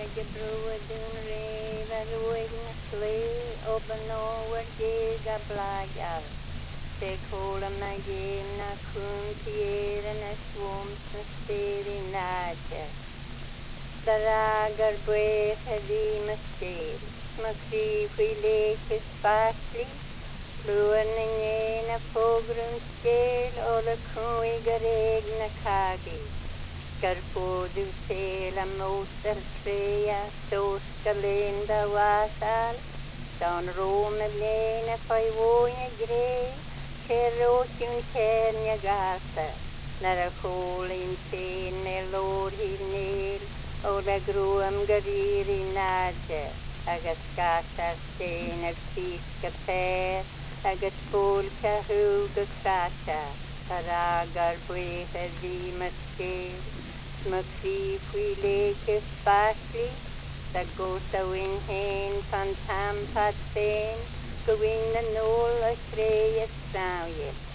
je broer doen reva roig na slee op een over jega blajar. Te kola na game na kuntiere na swamps na steri naja. Daragar bwe hedi mastel. Makri kwileke spakli. Luan na pogrum skel ola kui gareg na kagi. Skarpodu sela moster trea soska linda wasal. Dan rome lena fajvoja grej. Kerosjun kärnja gata. Nära kolin pene lår hinel. Ola gruam gariri nadja. Agas kata stenar fiska pär. Agas polka huga krata. Paragar brefer vimaskel. Smakri leke spakli. Da gota win hen van tampat ben. Gewinna nol a kreja strauje.